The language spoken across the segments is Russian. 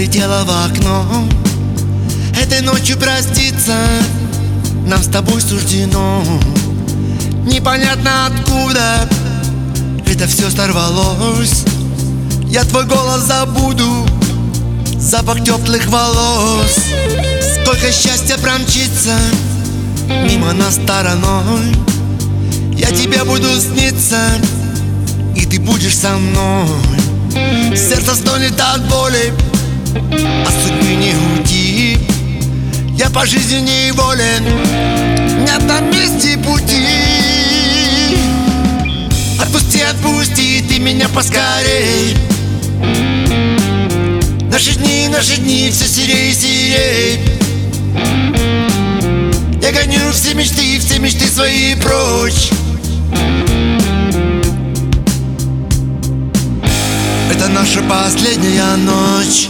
Налетела в окно. Этой ночью проститься нам с тобой суждено. Непонятно откуда это все сорвалось. Я твой голос забуду, запах теплых волос. Сколько счастья промчится мимо нас стороной. Я тебе буду сниться, и ты будешь со мной. Сердце стонет от боли, а судьбы не уйти. Я по жизни неволен, нет на месте пути. Отпусти, отпусти ты меня поскорей. Наши дни все серей, серей. Я гоню все мечты свои прочь. Это наша последняя ночь.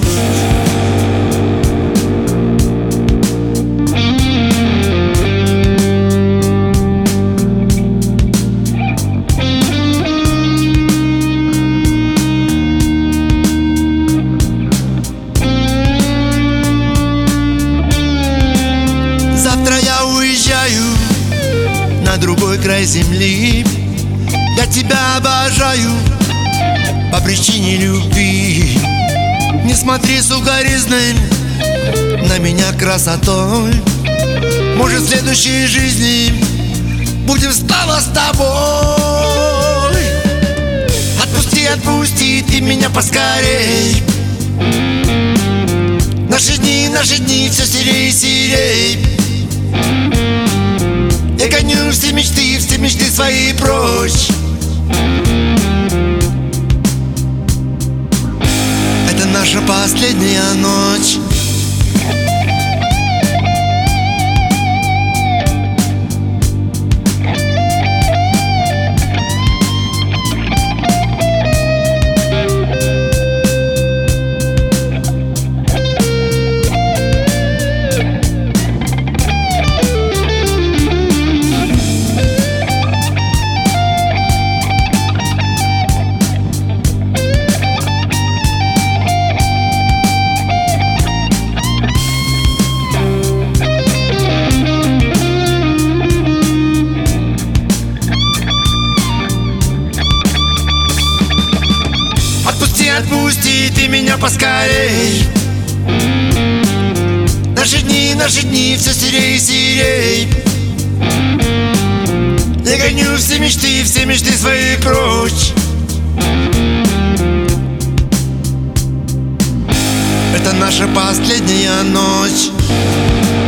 Завтра я уезжаю на другой край земли. Я тебя обожаю по причине любви. Не смотри сукоризной на меня красотой. Может, в следующей жизни будем снова с тобой. Отпусти, отпусти ты меня поскорей. Наши дни все серей, серей. Я гоню все мечты свои прочь. Это наша последняя ночь. Отпусти ты меня поскорей. Наши дни все серей, серей. Я гоню все мечты свои прочь. Это наша последняя ночь.